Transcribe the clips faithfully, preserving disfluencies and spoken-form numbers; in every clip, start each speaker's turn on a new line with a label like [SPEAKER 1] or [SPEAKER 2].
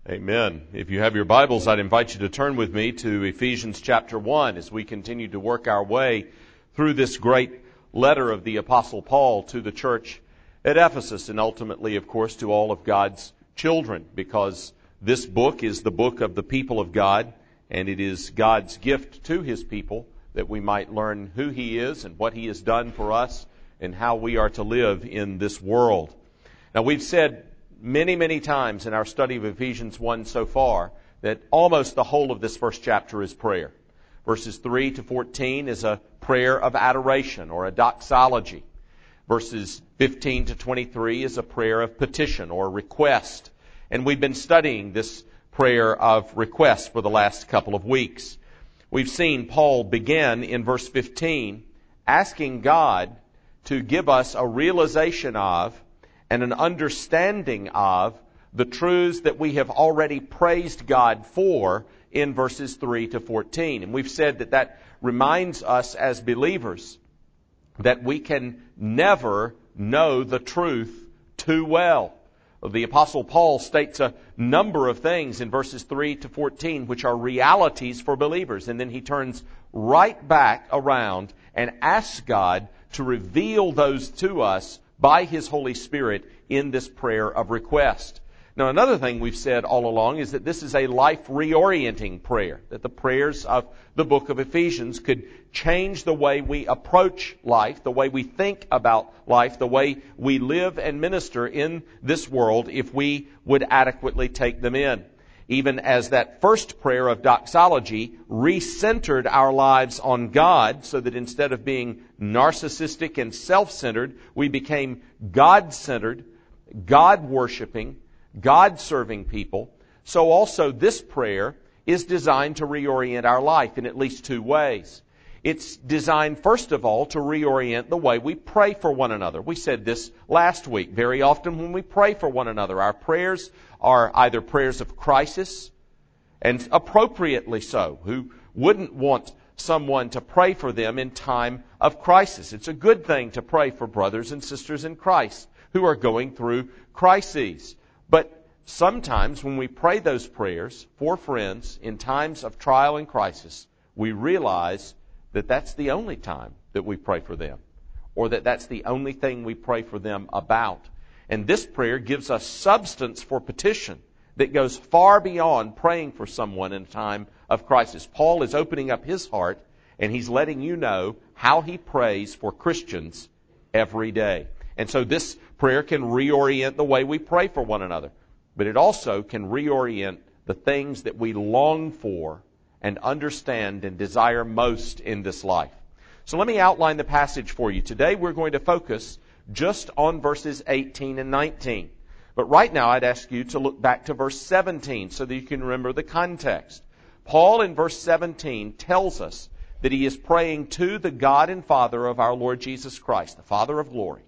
[SPEAKER 1] Amen. If you have your Bibles, I'd invite you to turn with me to Ephesians chapter one as we continue to work our way through this great letter of the Apostle Paul to the church at Ephesus and ultimately, of course, to all of God's children, because this book is the book of the people of God, and it is God's gift to His people that we might learn who He is and what He has done for us and how we are to live in this world. Now, we've said many, many times in our study of Ephesians one so far that almost the whole of this first chapter is prayer. Verses three to fourteen is a prayer of adoration or a doxology. Verses fifteen to twenty-three is a prayer of petition or request. And we've been studying this prayer of request for the last couple of weeks. We've seen Paul begin in verse fifteen asking God to give us a realization of and an understanding of the truths that we have already praised God for in verses three to fourteen. And we've said that that reminds us as believers that we can never know the truth too well. The Apostle Paul states a number of things in verses three to fourteen which are realities for believers. And then he turns right back around and asks God to reveal those to us by His Holy Spirit in this prayer of request. Now, another thing we've said all along is that this is a life reorienting prayer, that the prayers of the book of Ephesians could change the way we approach life, the way we think about life, the way we live and minister in this world if we would adequately take them in. Even as that first prayer of doxology recentered our lives on God so that instead of being narcissistic and self-centered, we became God-centered, God-worshiping, God-serving people. So also this prayer is designed to reorient our life in at least two ways. It's designed, first of all, to reorient the way we pray for one another. We said this last week. Very often when we pray for one another, our prayers are either prayers of crisis, and appropriately so. Who wouldn't want someone to pray for them in time of crisis? It's a good thing to pray for brothers and sisters in Christ who are going through crises. But sometimes when we pray those prayers for friends in times of trial and crisis, we realize that that's the only time that we pray for them, or that that's the only thing we pray for them about. And this prayer gives us substance for petition that goes far beyond praying for someone in a time of crisis. Paul is opening up his heart, and he's letting you know how he prays for Christians every day. And so this prayer can reorient the way we pray for one another, but it also can reorient the things that we long for and understand and desire most in this life. So let me outline the passage for you. Today we're going to focus just on verses eighteen and nineteen. But right now I'd ask you to look back to verse seventeen so that you can remember the context. Paul in verse seventeen tells us that he is praying to the God and Father of our Lord Jesus Christ, the Father of glory,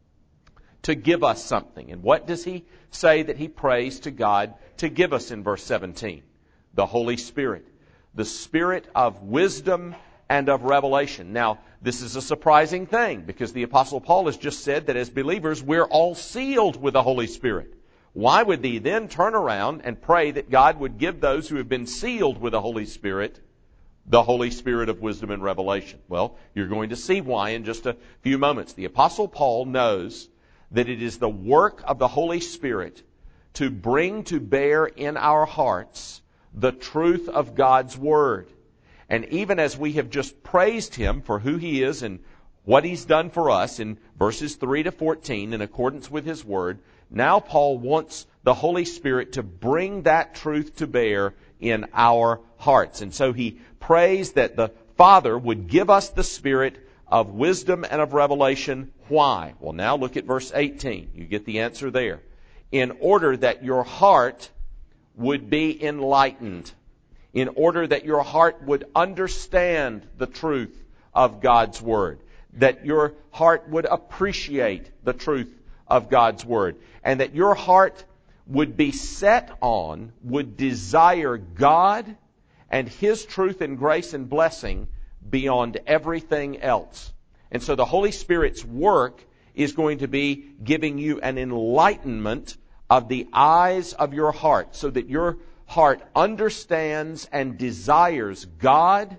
[SPEAKER 1] to give us something. And what does he say that he prays to God to give us in verse seventeen? The Holy Spirit. The Spirit of wisdom and of revelation. Now, this is a surprising thing because the Apostle Paul has just said that as believers we're all sealed with the Holy Spirit. Why would he then turn around and pray that God would give those who have been sealed with the Holy Spirit the Holy Spirit of wisdom and revelation? Well, you're going to see why in just a few moments. The Apostle Paul knows that it is the work of the Holy Spirit to bring to bear in our hearts the truth of God's Word. And even as we have just praised Him for who He is and what He's done for us in verses three to fourteen in accordance with His Word, now Paul wants the Holy Spirit to bring that truth to bear in our hearts. And so he prays that the Father would give us the Spirit of wisdom and of revelation. Why? Well, now look at verse eighteen. You get the answer there. In order that your heart would be enlightened, in order that your heart would understand the truth of God's Word, that your heart would appreciate the truth of God's Word, and that your heart would be set on, would desire God and His truth and grace and blessing beyond everything else. And so the Holy Spirit's work is going to be giving you an enlightenment of the eyes of your heart, so that your heart understands and desires God,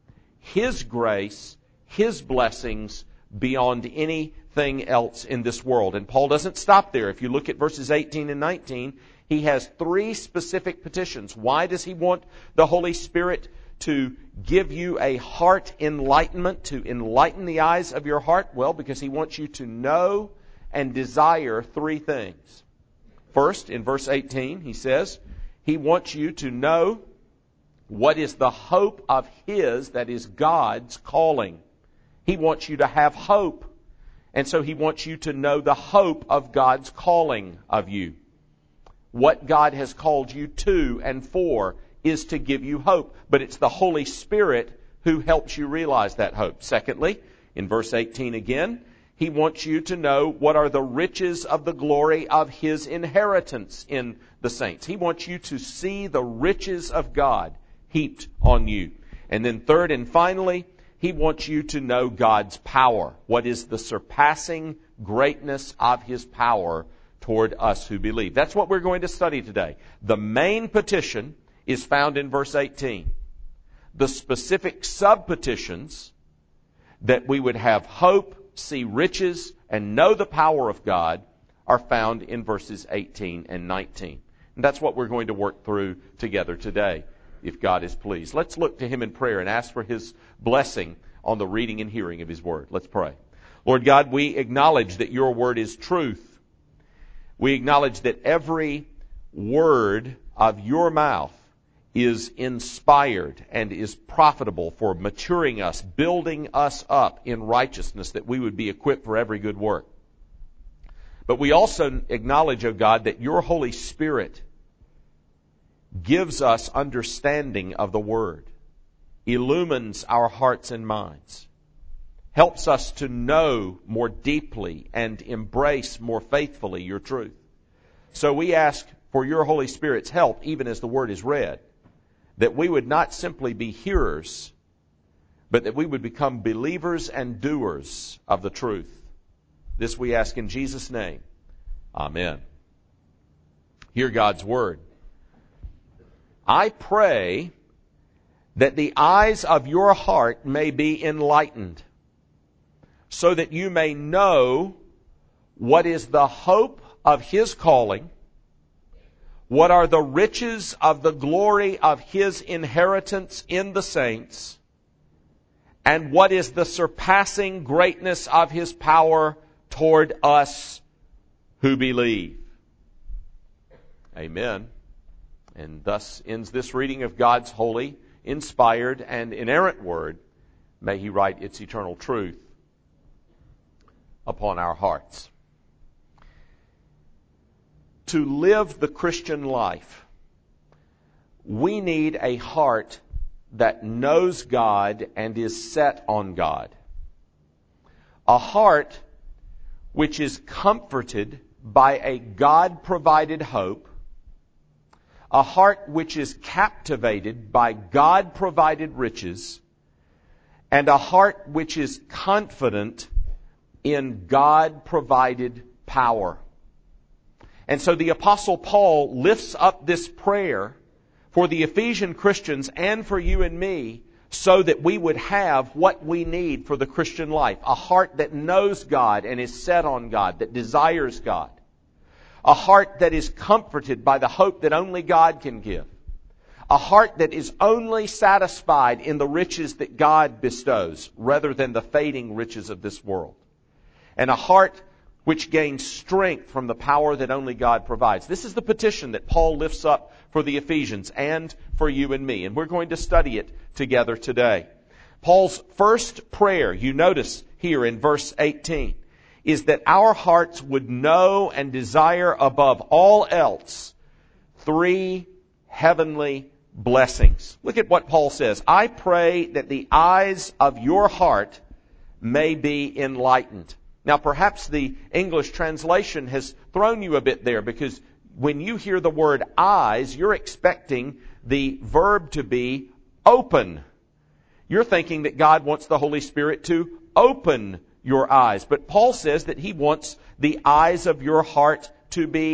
[SPEAKER 1] His grace, His blessings beyond anything else in this world. And Paul doesn't stop there. If you look at verses eighteen and nineteen, he has three specific petitions. Why does he want the Holy Spirit to give you a heart enlightenment, to enlighten the eyes of your heart? Well, because he wants you to know and desire three things. First, in verse eighteen, he says, he wants you to know what is the hope of His, that is God's, calling. He wants you to have hope. And so he wants you to know the hope of God's calling of you. What God has called you to and for is to give you hope. But it's the Holy Spirit who helps you realize that hope. Secondly, in verse eighteen again, he wants you to know what are the riches of the glory of His inheritance in the saints. He wants you to see the riches of God heaped on you. And then third and finally, he wants you to know God's power. What is the surpassing greatness of His power toward us who believe? That's what we're going to study today. The main petition is found in verse eighteen. The specific sub-petitions, that we would have hope, see riches, and know the power of God, are found in verses eighteen and nineteen. And that's what we're going to work through together today, if God is pleased. Let's look to Him in prayer and ask for His blessing on the reading and hearing of His Word. Let's pray. Lord God, we acknowledge that Your Word is truth. We acknowledge that every word of Your mouth is inspired and is profitable for maturing us, building us up in righteousness, that we would be equipped for every good work. But we also acknowledge, O God, that Your Holy Spirit gives us understanding of the Word, illumines our hearts and minds, helps us to know more deeply and embrace more faithfully Your truth. So we ask for Your Holy Spirit's help, even as the Word is read, that we would not simply be hearers, but that we would become believers and doers of the truth. This we ask in Jesus' name. Amen. Hear God's Word. I pray that the eyes of your heart may be enlightened, so that you may know what is the hope of His calling, what are the riches of the glory of His inheritance in the saints, and what is the surpassing greatness of His power toward us who believe. Amen. And thus ends this reading of God's holy, inspired, and inerrant Word. May He write its eternal truth upon our hearts. To live the Christian life, we need a heart that knows God and is set on God. A heart which is comforted by a God-provided hope. A heart which is captivated by God-provided riches. And a heart which is confident in God-provided power. And so the Apostle Paul lifts up this prayer for the Ephesian Christians and for you and me, so that we would have what we need for the Christian life. A heart that knows God and is set on God, that desires God. A heart that is comforted by the hope that only God can give. A heart that is only satisfied in the riches that God bestows, rather than the fading riches of this world. And a heart which gains strength from the power that only God provides. This is the petition that Paul lifts up for the Ephesians and for you and me. And we're going to study it together today. Paul's first prayer, you notice here in verse eighteen, is that our hearts would know and desire above all else three heavenly blessings. Look at what Paul says. I pray that the eyes of your heart may be enlightened. Now, perhaps the English translation has thrown you a bit there, because when you hear the word eyes, you're expecting the verb to be open. You're thinking that God wants the Holy Spirit to open your eyes. But Paul says that He wants the eyes of your heart to be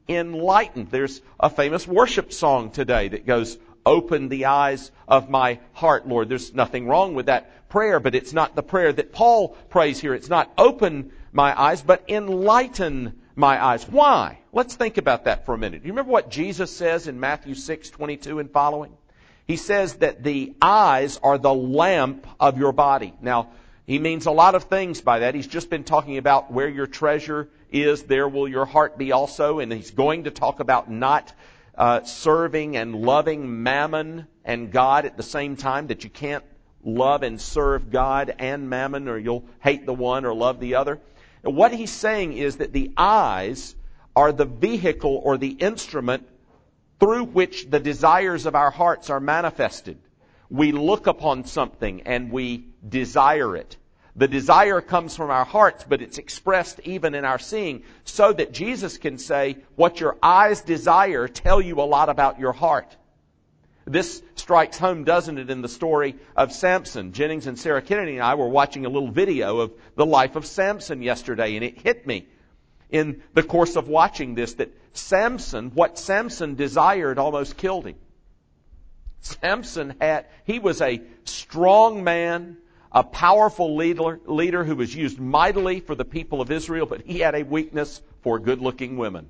[SPEAKER 1] enlightened. There's a famous worship song today that goes, "Open the eyes of my heart, Lord." There's nothing wrong with that prayer, but it's not the prayer that Paul prays here. It's not open my eyes, but enlighten my eyes. Why? Let's think about that for a minute. Do you remember what Jesus says in Matthew six twenty-two and following? He says that the eyes are the lamp of your body. Now, he means a lot of things by that. He's just been talking about where your treasure is, there will your heart be also. And he's going to talk about not uh, serving and loving mammon and God at the same time, that you can't love and serve God and mammon, or you'll hate the one or love the other. And what he's saying is that the eyes are the vehicle or the instrument through which the desires of our hearts are manifested. We look upon something and we desire it. The desire comes from our hearts, but it's expressed even in our seeing, so that Jesus can say, what your eyes desire tell you a lot about your heart. This strikes home, doesn't it, in the story of Samson. Jennings and Sarah Kennedy and I were watching a little video of the life of Samson yesterday, and it hit me in the course of watching this that Samson, what Samson desired almost killed him. Samson had, he was a strong man, a powerful leader, leader who was used mightily for the people of Israel, but he had a weakness for good-looking women.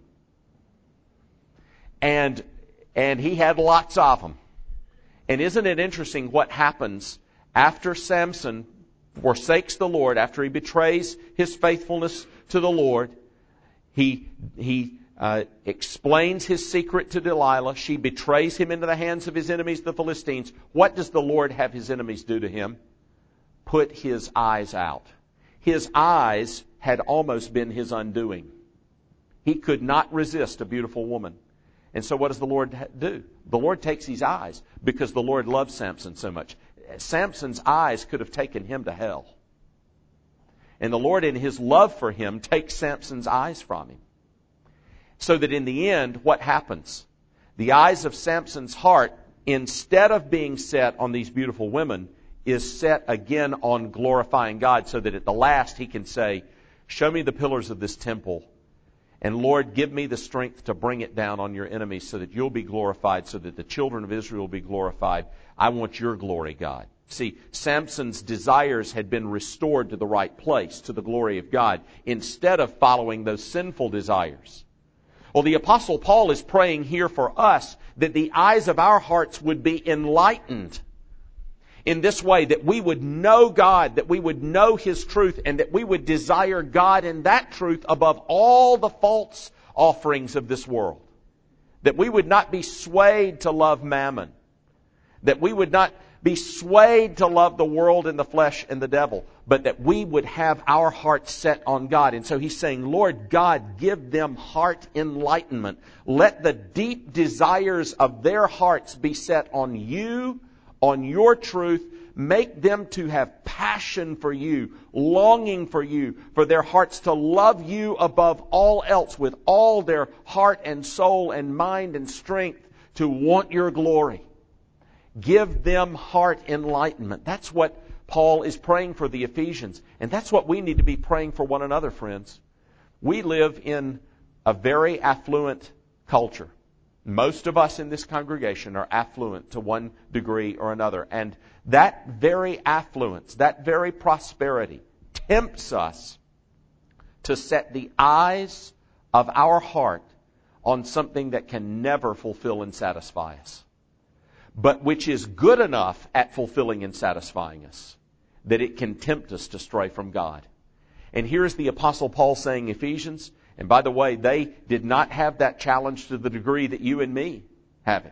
[SPEAKER 1] And, and he had lots of them. And isn't it interesting what happens after Samson forsakes the Lord, after he betrays his faithfulness to the Lord? He, he uh, explains his secret to Delilah. She betrays him into the hands of his enemies, the Philistines. What does the Lord have his enemies do to him? Put his eyes out. His eyes had almost been his undoing. He could not resist a beautiful woman. And so what does the Lord do? The Lord takes his eyes, because the Lord loves Samson so much. Samson's eyes could have taken him to hell. And the Lord, in his love for him, takes Samson's eyes from him. So that in the end, what happens? The eyes of Samson's heart, instead of being set on these beautiful women, is set again on glorifying God, so that at the last he can say, "Show me the pillars of this temple, and Lord, give me the strength to bring it down on your enemies, so that you'll be glorified, so that the children of Israel will be glorified. I want your glory, God." See, Samson's desires had been restored to the right place, to the glory of God, instead of following those sinful desires. Well, the Apostle Paul is praying here for us that the eyes of our hearts would be enlightened in this way, that we would know God, that we would know His truth, and that we would desire God and that truth above all the false offerings of this world. That we would not be swayed to love mammon. That we would not be swayed to love the world and the flesh and the devil, but that we would have our hearts set on God. And so he's saying, Lord God, give them heart enlightenment. Let the deep desires of their hearts be set on you, on your truth. Make them to have passion for you, longing for you, for their hearts to love you above all else with all their heart and soul and mind and strength, to want your glory. Give them heart enlightenment. That's what Paul is praying for the Ephesians. And that's what we need to be praying for one another, friends. We live in a very affluent culture. Most of us in this congregation are affluent to one degree or another. And that very affluence, that very prosperity, tempts us to set the eyes of our heart on something that can never fulfill and satisfy us, but which is good enough at fulfilling and satisfying us that it can tempt us to stray from God. And here's the Apostle Paul saying, Ephesians, and by the way, they did not have that challenge to the degree that you and me have it.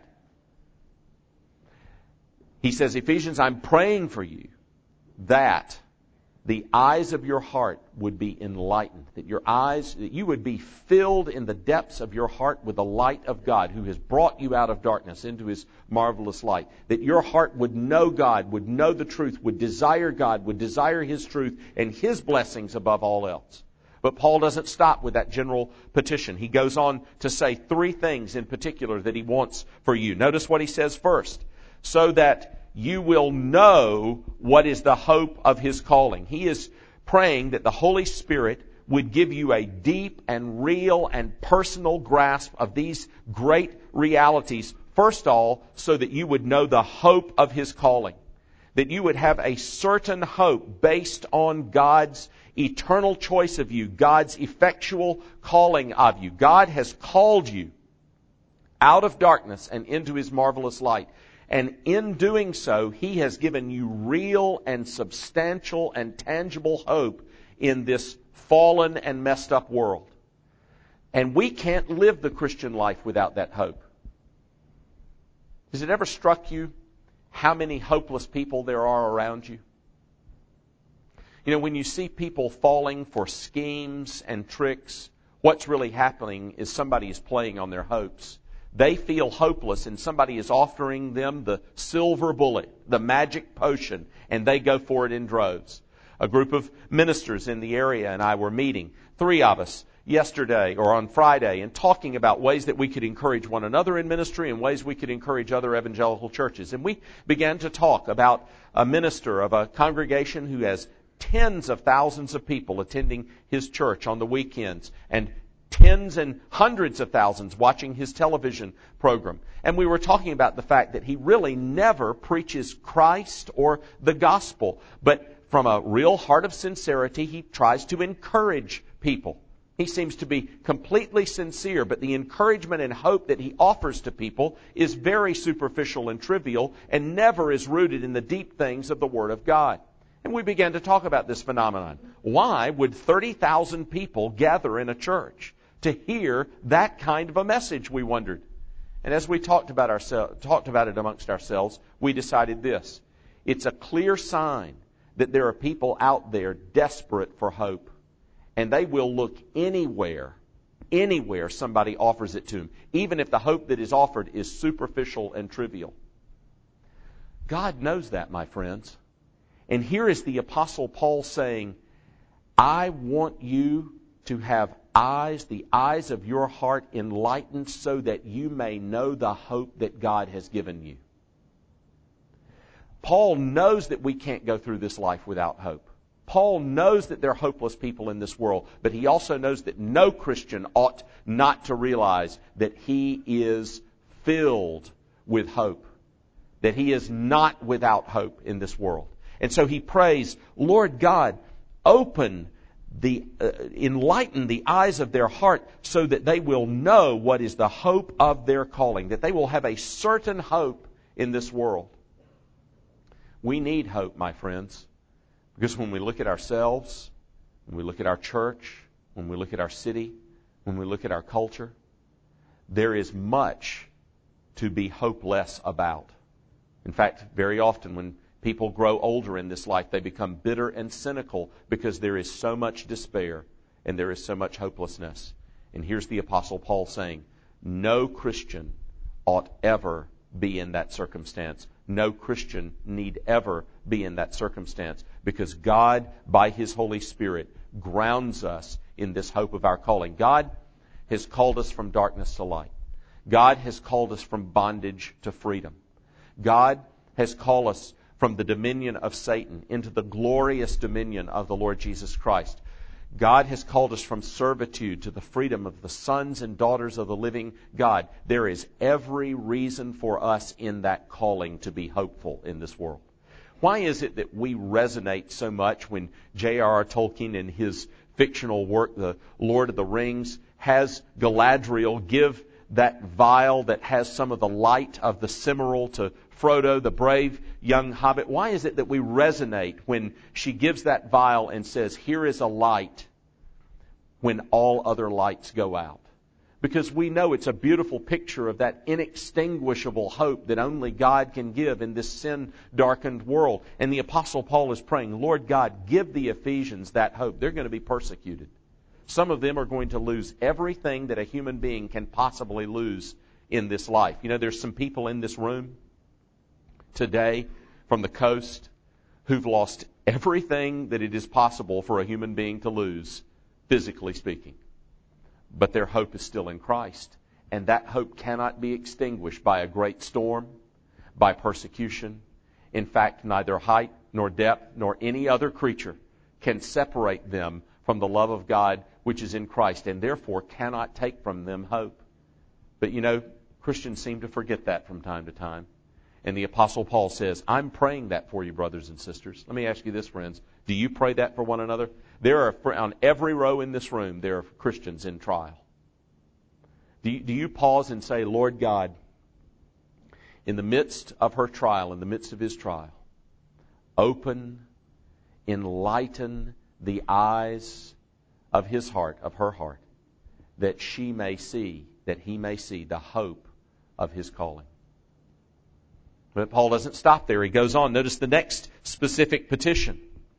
[SPEAKER 1] He says, Ephesians, I'm praying for you that the eyes of your heart would be enlightened, that your eyes, that you would be filled in the depths of your heart with the light of God, who has brought you out of darkness into His marvelous light, that your heart would know God, would know the truth, would desire God, would desire His truth and His blessings above all else. But Paul doesn't stop with that general petition. He goes on to say three things in particular that he wants for you. Notice what he says first. So that you will know what is the hope of His calling. He is praying that the Holy Spirit would give you a deep and real and personal grasp of these great realities. First of all, so that you would know the hope of His calling. That you would have a certain hope based on God's eternal choice of you, God's effectual calling of you. God has called you out of darkness and into His marvelous light. And in doing so, He has given you real and substantial and tangible hope in this fallen and messed up world. And we can't live the Christian life without that hope. Has it ever struck you how many hopeless people there are around you? You know, when you see people falling for schemes and tricks, what's really happening is somebody is playing on their hopes. They feel hopeless and somebody is offering them the silver bullet, the magic potion, and they go for it in droves. A group of ministers in the area and I were meeting, three of us, yesterday or on Friday, and talking about ways that we could encourage one another in ministry and ways we could encourage other evangelical churches. And we began to talk about a minister of a congregation who has tens of thousands of people attending his church on the weekends and tens and hundreds of thousands watching his television program. And we were talking about the fact that he really never preaches Christ or the gospel, but from a real heart of sincerity, he tries to encourage people. He seems to be completely sincere, but the encouragement and hope that he offers to people is very superficial and trivial and never is rooted in the deep things of the Word of God. And we began to talk about this phenomenon. Why would thirty thousand people gather in a church to hear that kind of a message, we wondered. And as we talked about ourselves, talked about it amongst ourselves, we decided this. It's a clear sign that there are people out there desperate for hope. And they will look anywhere, anywhere somebody offers it to them, even if the hope that is offered is superficial and trivial. God knows that, my friends. And here is the Apostle Paul saying, I want you to have eyes, the eyes of your heart enlightened so that you may know the hope that God has given you. Paul knows that we can't go through this life without hope. Paul knows that there are hopeless people in this world, but he also knows that no Christian ought not to realize that he is filled with hope, that he is not without hope in this world. And so he prays, Lord God, open the, uh, enlighten the eyes of their heart so that they will know what is the hope of their calling, that they will have a certain hope in this world. We need hope, my friends. Because when we look at ourselves, when we look at our church, when we look at our city, when we look at our culture, there is much to be hopeless about. In fact, very often when people grow older in this life, they become bitter and cynical because there is so much despair and there is so much hopelessness. And here's the Apostle Paul saying, no Christian ought ever be in that circumstance. No Christian need ever be in that circumstance because God, by His Holy Spirit, grounds us in this hope of our calling. God has called us from darkness to light. God has called us from bondage to freedom. God has called us from the dominion of Satan into the glorious dominion of the Lord Jesus Christ. God has called us from servitude to the freedom of the sons and daughters of the living God. There is every reason for us in that calling to be hopeful in this world. Why is it that we resonate so much when J R R Tolkien in his fictional work, The Lord of the Rings, has Galadriel give that vial that has some of the light of the Cimmeral to Frodo, the brave young hobbit? Why is it that we resonate when she gives that vial and says, here is a light when all other lights go out? Because we know it's a beautiful picture of that inextinguishable hope that only God can give in this sin-darkened world. And the Apostle Paul is praying, Lord God, give the Ephesians that hope. They're going to be persecuted. Some of them are going to lose everything that a human being can possibly lose in this life. You know, there's some people in this room today from the coast who've lost everything that it is possible for a human being to lose, physically speaking. But their hope is still in Christ. And that hope cannot be extinguished by a great storm, by persecution. In fact, neither height nor depth nor any other creature can separate them from the love of God which is in Christ, and therefore cannot take from them hope. But you know, Christians seem to forget that from time to time. And the Apostle Paul says, I'm praying that for you, brothers and sisters. Let me ask you this, friends. Do you pray that for one another? There are, on every row in this room, there are Christians in trial. Do you, do you pause and say, Lord God, in the midst of her trial, in the midst of his trial, open, enlighten the eyes of his heart, of her heart, that she may see, that he may see the hope of his calling. But Paul doesn't stop there. He goes on. Notice the next specific petition.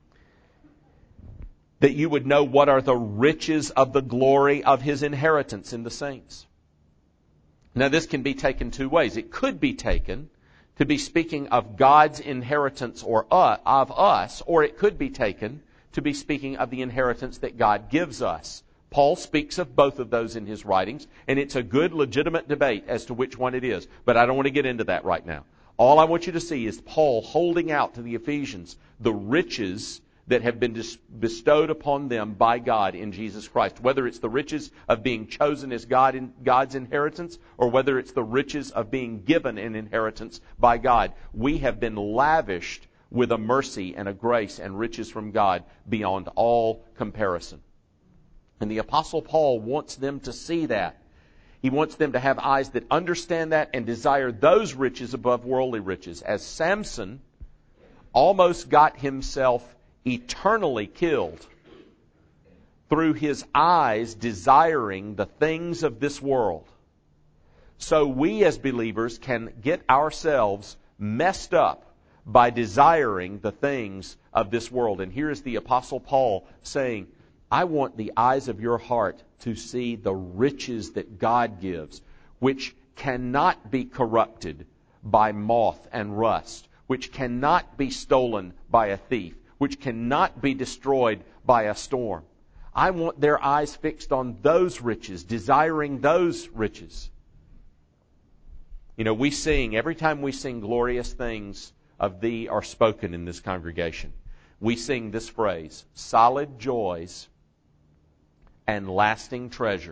[SPEAKER 1] That you would know what are the riches of the glory of his inheritance in the saints. Now this can be taken two ways. It could be taken to be speaking of God's inheritance or uh, of us, or it could be taken to be speaking of the inheritance that God gives us. Paul speaks of both of those in his writings, and it's a good, legitimate debate as to which one it is. But I don't want to get into that right now. All I want you to see is Paul holding out to the Ephesians the riches that have been bestowed upon them by God in Jesus Christ. Whether it's the riches of being chosen as God in God's inheritance, or whether it's the riches of being given an inheritance by God. We have been lavished with a mercy and a grace and riches from God beyond all comparison. And the Apostle Paul wants them to see that. He wants them to have eyes that understand that and desire those riches above worldly riches. As Samson almost got himself eternally killed through his eyes desiring the things of this world, so we as believers can get ourselves messed up by desiring the things of this world. And here is the Apostle Paul saying, I want the eyes of your heart to see the riches that God gives, which cannot be corrupted by moth and rust, which cannot be stolen by a thief, which cannot be destroyed by a storm. I want their eyes fixed on those riches, desiring those riches. You know, we sing, every time we sing glorious things of Thee are spoken in this congregation, we sing this phrase, solid joys and lasting treasure,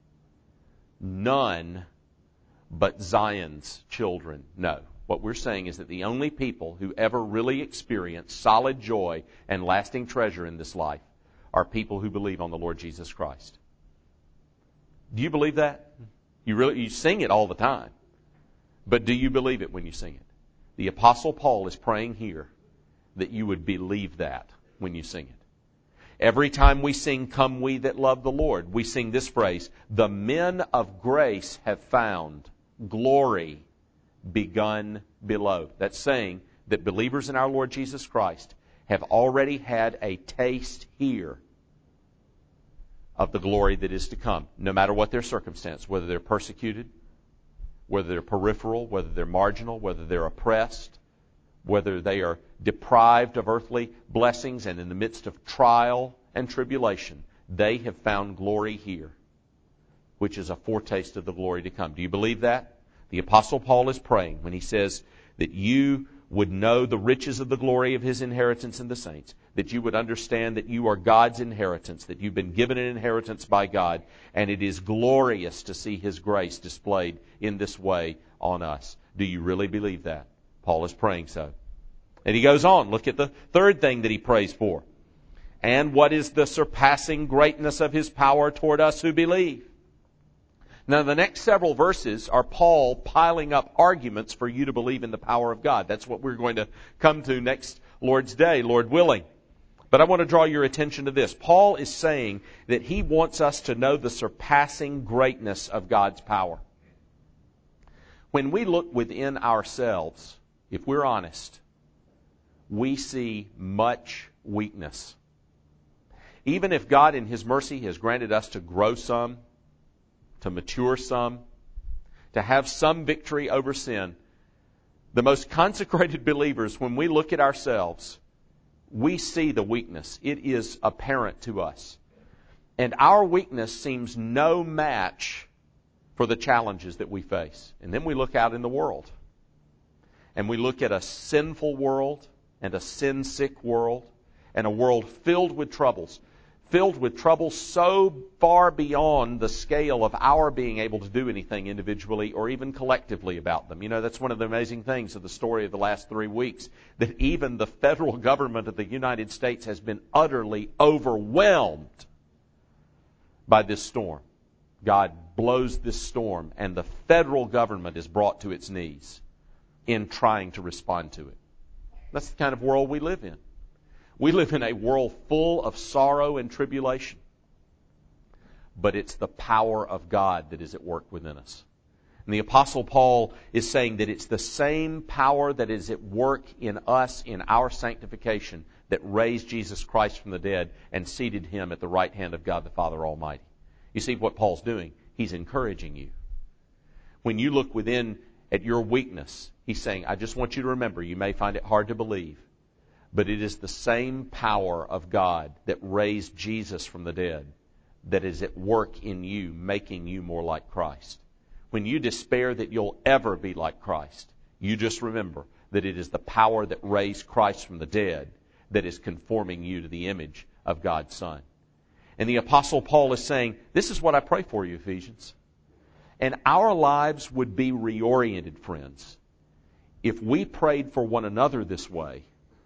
[SPEAKER 1] none but Zion's children know. What we're saying is that the only people who ever really experience solid joy and lasting treasure in this life are people who believe on the Lord Jesus Christ. Do you believe that? You really you sing it all the time. But do you believe it when you sing it? The Apostle Paul is praying here that you would believe that when you sing it. Every time we sing, Come We That Love the Lord, we sing this phrase, the men of grace have found glory begun below. That's saying that believers in our Lord Jesus Christ have already had a taste here of the glory that is to come, no matter what their circumstance, whether they're persecuted, whether they're peripheral, whether they're marginal, whether they're oppressed, whether they are deprived of earthly blessings and in the midst of trial and tribulation, they have found glory here, which is a foretaste of the glory to come. Do you believe that? The Apostle Paul is praying when he says that you would know the riches of the glory of his inheritance in the saints, that you would understand that you are God's inheritance, that you've been given an inheritance by God, and it is glorious to see his grace displayed in this way on us. Do you really believe that? Paul is praying so. And he goes on. Look at the third thing that he prays for. And what is the surpassing greatness of his power toward us who believe? Now, the next several verses are Paul piling up arguments for you to believe in the power of God. That's what we're going to come to next Lord's Day, Lord willing. But I want to draw your attention to this. Paul is saying that he wants us to know the surpassing greatness of God's power. When we look within ourselves, if we're honest, we see much weakness. Even if God in his mercy has granted us to grow some, to mature some, to have some victory over sin, the most consecrated believers, when we look at ourselves, we see the weakness. It is apparent to us. And our weakness seems no match for the challenges that we face. And then we look out in the world. And we look at a sinful world and a sin-sick world and a world filled with troubles, filled with trouble so far beyond the scale of our being able to do anything individually or even collectively about them. You know, that's one of the amazing things of the story of the last three weeks, that even the federal government of the United States has been utterly overwhelmed by this storm. God blows this storm, and the federal government is brought to its knees in trying to respond to it. That's the kind of world we live in. We live in a world full of sorrow and tribulation. But it's the power of God that is at work within us. And the Apostle Paul is saying that it's the same power that is at work in us in our sanctification that raised Jesus Christ from the dead and seated Him at the right hand of God the Father Almighty. You see what Paul's doing? He's encouraging you. When you look within at your weakness, he's saying, I just want you to remember, you may find it hard to believe, but it is the same power of God that raised Jesus from the dead that is at work in you, making you more like Christ. When you despair that you'll ever be like Christ, you just remember that it is the power that raised Christ from the dead that is conforming you to the image of God's Son. And the Apostle Paul is saying, this is what I pray for you, Ephesians. And our lives would be reoriented, friends, if we prayed for one another this way,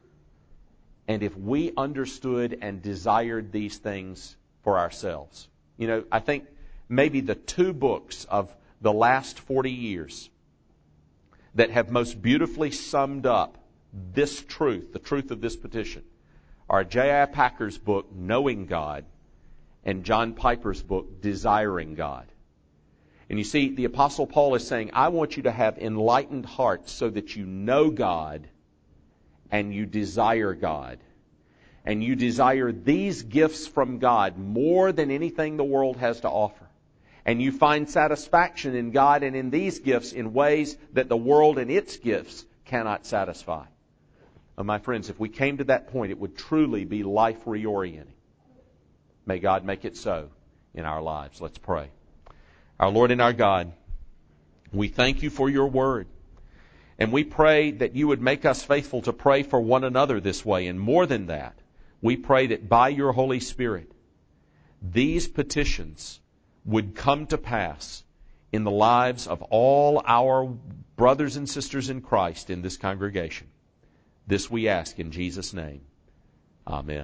[SPEAKER 1] and if we understood and desired these things for ourselves. You know, I think maybe the two books of the last forty years that have most beautifully summed up this truth, the truth of this petition, are J I Packer's book, Knowing God, and John Piper's book, Desiring God. And you see, the Apostle Paul is saying, I want you to have enlightened hearts so that you know God and you desire God. And you desire these gifts from God more than anything the world has to offer. And you find satisfaction in God and in these gifts in ways that the world and its gifts cannot satisfy. Oh, my friends, if we came to that point, it would truly be life reorienting. May God make it so in our lives. Let's pray. Our Lord and our God, we thank you for your word. And we pray that you would make us faithful to pray for one another this way. And more than that, we pray that by your Holy Spirit, these petitions would come to pass in the lives of all our brothers and sisters in Christ in this congregation. This we ask in Jesus' name. Amen.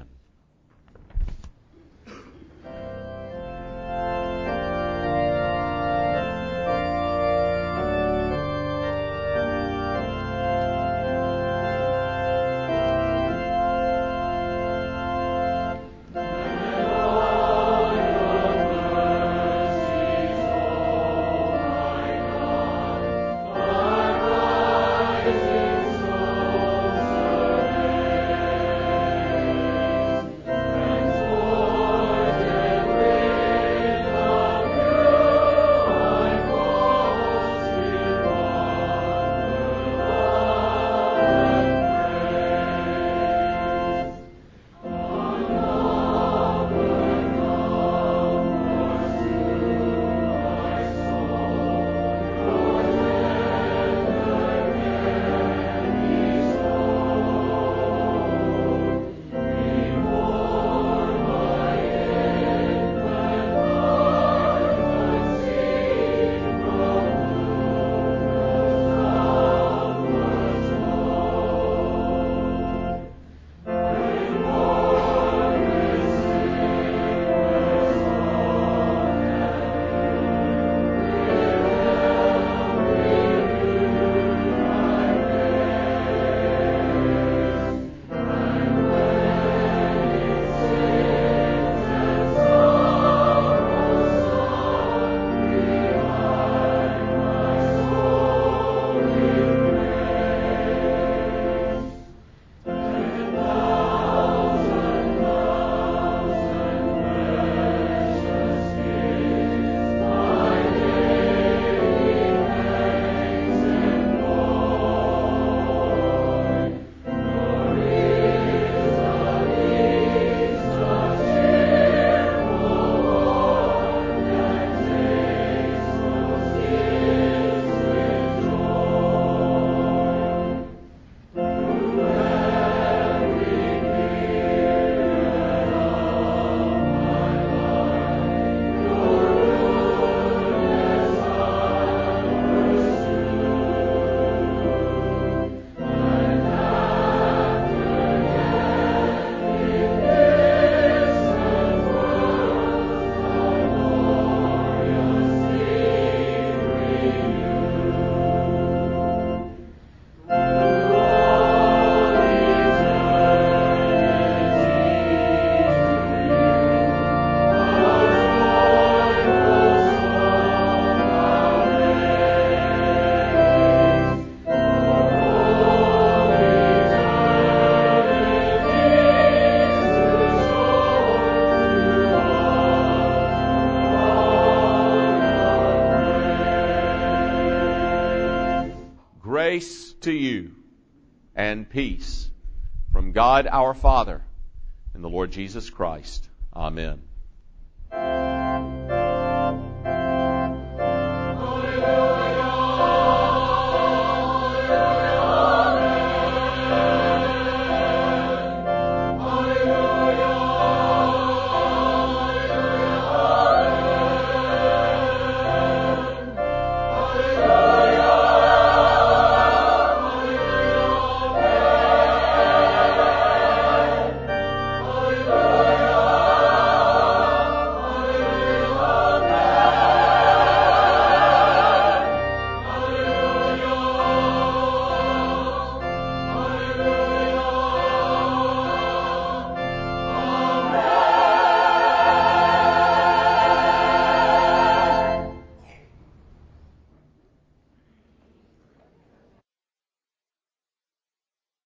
[SPEAKER 1] Grace to you and peace from God our Father and the Lord Jesus Christ. Amen.